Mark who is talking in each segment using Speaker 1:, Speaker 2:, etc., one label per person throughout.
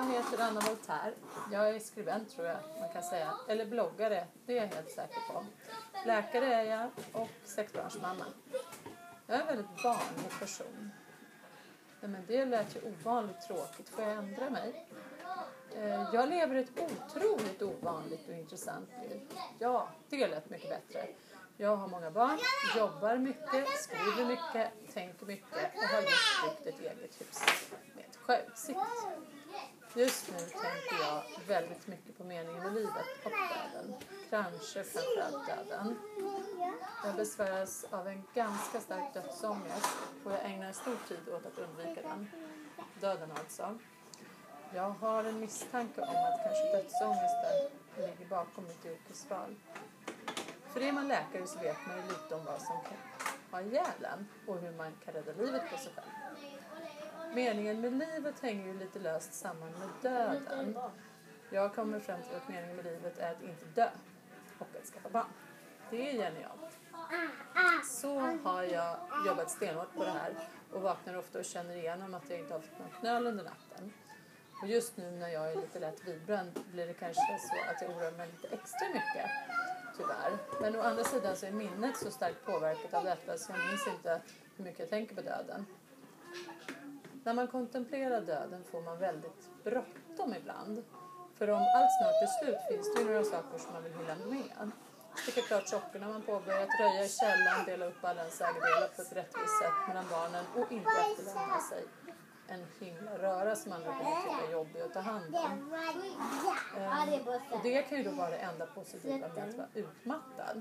Speaker 1: heter Anna Voltaire. Jag är skribent tror jag man kan säga. Eller bloggare, det är jag helt säker på. Läkare är jag och 6-barnsmamma. Jag är en väldigt vanlig person. Men det lät ju ovanligt tråkigt. Får jag ändra mig? Jag lever ett otroligt ovanligt och intressant liv. Ja, det lät mycket bättre. Jag har många barn, jobbar mycket, skriver mycket, tänker mycket och har just byggt ett eget hus med sjöutsikt. Just nu tänker jag väldigt mycket på meningen med livet och döden. Kanske framförallt döden. Jag besväras av en ganska stark dödsångest och jag ägnar stor tid åt att undvika den. Döden alltså. Jag har en misstanke om att kanske dödsångesten ligger bakom mitt yrkesval. För är man läkare så vet man ju lite om vad som kan ha ihjäl en och hur man kan rädda livet på sig själv. Meningen med livet hänger ju lite löst samman med döden. Jag kommer fram till att meningen med livet är att inte dö och att skaffa barn. Det är genialt. Så har jag jobbat stenhårt på det här och vaknar ofta och känner igenom att jag inte har fått någon knöl under natten. Och just nu när jag är lite lätt vidbränd blir det kanske så att jag oroar mig lite extra mycket. Tyvärr. Men å andra sidan så är minnet så starkt påverkat av detta så jag minns inte hur mycket jag tänker på döden. När man kontemplerar döden får man väldigt bråttom ibland. För om allt snart är slut finns det ju några saker som man vill hinna med. Sticka klart sockorna man påbörjat, röja i källan, dela upp alla ens ägodelar på ett rättvist sätt mellan barnen och inte efterlämna sig en himla röra som andra kommer tycka är jobbig att ta hand om. Och det kan ju då vara det enda positiva med att vara utmattad.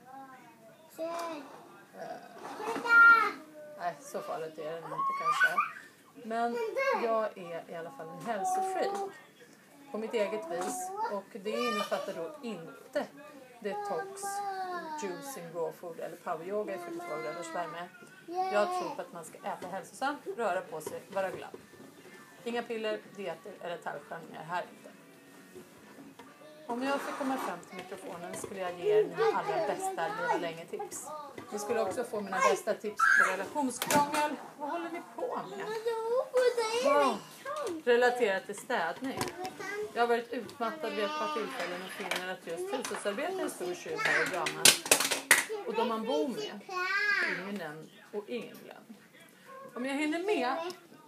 Speaker 1: Nej, så farligt är det inte kanske. Men jag är i alla fall en hälsofreak på mitt eget vis. Och det innefattar då inte detox, juicing, raw food eller power yoga i 42 graders värme. Jag tror på att man ska äta hälsosamt, röra på sig, vara glad. Inga piller, dieter eller tallskärningar här inte. Om jag fick komma fram till mikrofonen skulle jag ge er mina allra bästa leva länge-tips. Ni skulle också få mina bästa tips på relationskrångel. Vad håller ni på med? Relaterat till städning. Jag har varit utmattad vid ett par tillfällen och finner att just hushållsarbete är en stor tjuv här i dramat. Och de man bor med, ingen nämnd och ingen glömd. Om jag hinner med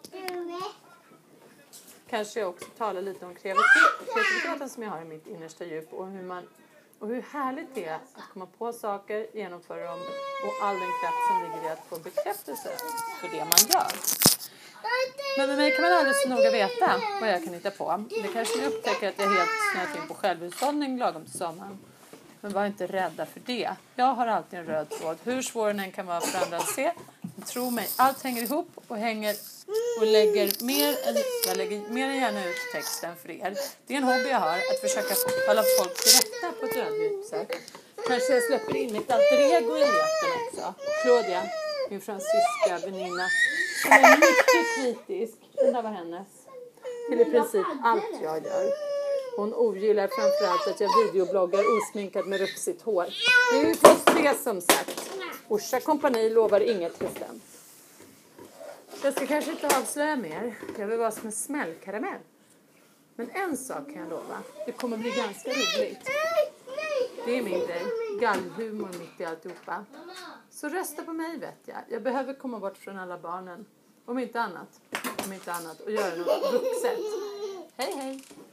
Speaker 1: kanske jag också talar lite om kreativiteten som jag har i mitt innersta djup och hur härligt det är att komma på saker, genomföra dem och all den kraft som ligger i att få bekräftelse för det man gör. Men med mig kan man aldrig så noga veta vad jag kan hitta på. Det kanske ni upptäcker att jag helt snöat in på självhushållning lagom till sommaren. Men var inte rädda för det. Jag har alltid en röd tråd. Hur svår den än kan vara för andra att se. Tro mig, allt hänger ihop och lägger mer än gärna ut texten för er. Det är en hobby jag har, att försöka hålla folk till rätta på ett ödmjukt sätt. Kanske jag släpper in mitt alter ego i leken också. Claudia, min fransyska väninna, som är mycket kritisk. Den där var hennes. Till i princip allt jag gör. Hon ogillar framförallt att jag videobloggar osminkad med rufsigt hår. Det är ju för se som sagt. Orsa kompani lovar inget bestämt. Jag ska kanske inte avslöja mer. Jag vill vara som en smällkaramell. Men en sak kan jag lova. Det kommer bli ganska roligt. Det är min grej. Gallhumor mitt i alltihopa. Så rösta på mig vet jag. Jag behöver komma bort från alla barnen. Om inte annat. Och göra något vuxet. Hej hej.